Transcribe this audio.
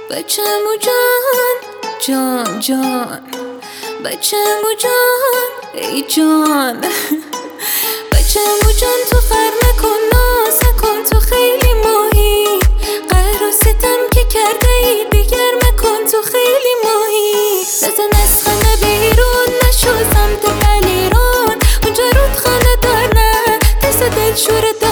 بچه‌مو جان جان جان، بچه‌مو جان ای جان. بچه‌مو جان تو خر نکن، ناز نکن، تو خیلی ماهی. قهر و ستم که کرده ای دیگر مکن، تو خیلی ماهی. بزن از خانه بیرون، نشو سمت علیرون، اونجا رودخانه دار نه، دست دل شوره دار.